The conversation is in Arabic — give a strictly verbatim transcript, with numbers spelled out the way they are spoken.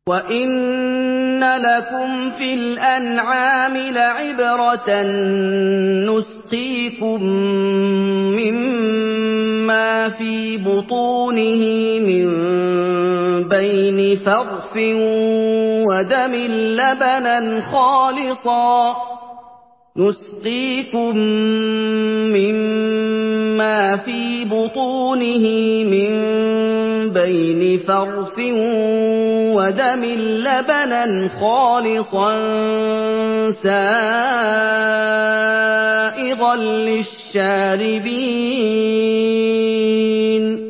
وَإِنَّ لَكُمْ فِي الْأَنْعَامِ لَعِبْرَةً ۖ نُّسْقِيكُم مِّمَّا فِي بُطُونِهِ مِن بَيْنِ فَرْثٍ وَدَمٍ لَّبَنًا خَالِصًا نُسْقِيكُم مِّمَّا فِي بُطُونِهِ مِن بَيْنِ فَرْثٍ وَدَمٍ لَّبَنًا خَالِصًا سَائِغًا لِّلشَّارِبِينَ